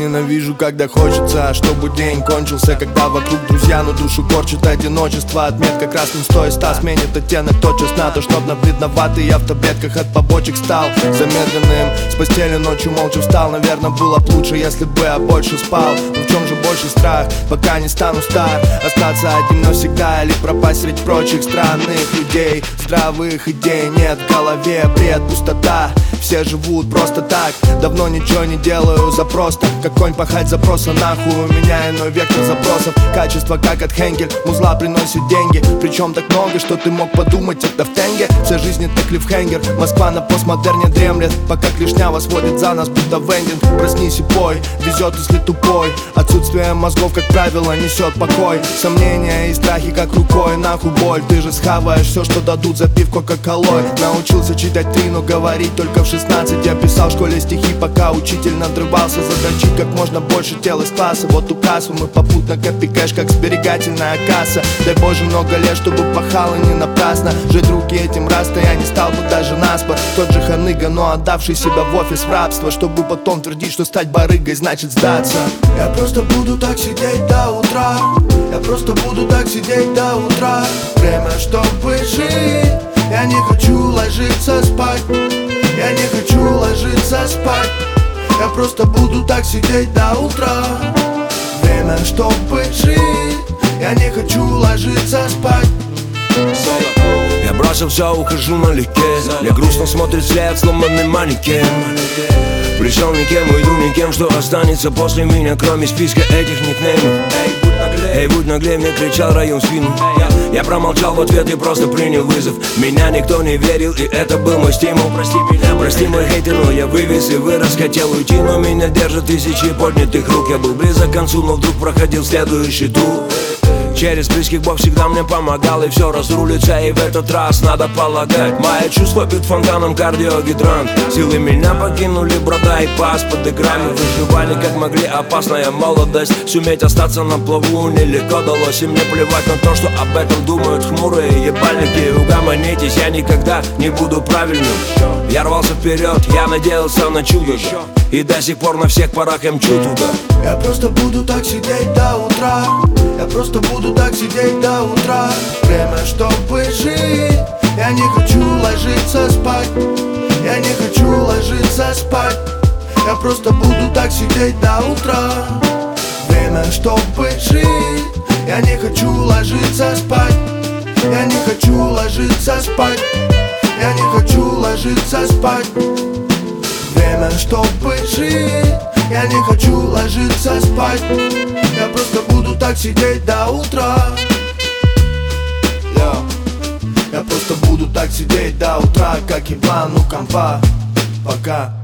ненавижу, когда хочется, чтобы день кончился, когда вокруг друзья, но душу корчит одиночество. Отметка красным 100 из 100 сменит оттенок тотчас на то, чтоб на бледноватый я в таблетках от побочек стал замедленным. С постели ночью молча встал, наверное, было б лучше, если бы я больше спал. Но в чем же больше страх, пока не стану стар? Остаться одним навсегда или пропасть среди прочих странных людей? Здравых идей нет в голове, бред, пустота. Все живут просто так, давно ничего не делаю за просто. Как конь пахать запроса нахуй, у меня иной вектор запросов. Качество как от Хенкель, музла приносит деньги. Причем так много, что ты мог подумать, это в тенге. Вся жизнь это клиффхенгер, Москва на постмодерне дремлет. Пока клешня восводит за нас, будто вендинг. Проснись и пой, везет если тупой. Отсутствие мозгов, как правило, несет покой. Сомнения и страхи как рукой, нахуй боль. Ты же схаваешь все, что дадут за пивко кока-колой. Научился читать 3, но говорить только в 16. Я писал в школе стихи, пока учитель надрывался задрочить как можно больше тел из класса. Вот указ, мы попутно копи кэш, как сберегательная касса. Дай Боже много лет, чтобы пахало не напрасно. Жить руки этим раз-то я не стал бы даже наспор. Тот же ханыга, но отдавший себя в офис в рабство, чтобы потом твердить, что стать барыгой значит сдаться. Я просто буду так сидеть до утра. Я просто буду так сидеть до утра. Время, чтобы жить. Я не хочу ложиться спать. Я не хочу ложиться спать. Я просто буду так сидеть до утра. Время, чтобы жить. Я не хочу ложиться спать. Я бросил все, ухожу налегке. Мне грустно смотрит след, сломанный манекен. Пришел никем, уйду никем. Что останется после меня, кроме списка этих никнеймов? Эй, будь наглей, мне кричал район в спину. Я промолчал в ответ и просто принял вызов. Меня никто не верил, и это был мой стимул. Прости мой хейтер, но я вывез и вырос. Хотел уйти, но меня держат тысячи поднятых рук. Я был близок к концу, но вдруг проходил следующий тур. Через близких Бог всегда мне помогал, и все разрулится, и в этот раз надо полагать. Мои чувства бьют фонтаном кардиогидрант. Силы меня покинули, брода и пас под экраном. Выживали как могли, опасная молодость. Суметь остаться на плаву нелегко далось. И мне плевать на то, что об этом думают хмурые ебальники. Угомонитесь, я никогда не буду правильным. Я рвался вперед, я надеялся на чудо. И до сих пор на всех парах я мчу туда. Я просто буду так сидеть до утра. Я просто буду так сидеть до утра. Время, чтобы жить. Я не хочу ложиться спать. Я не хочу ложиться спать. Я просто буду так сидеть до утра. Время, чтобы жить. Я не хочу ложиться спать. Я не хочу ложиться спать. Я не хочу ложиться спать. Время, чтобы жить. Я не хочу ложиться спать. Я просто буду так сидеть до утра. Я просто буду так сидеть до утра, как еблан у компа. Пока.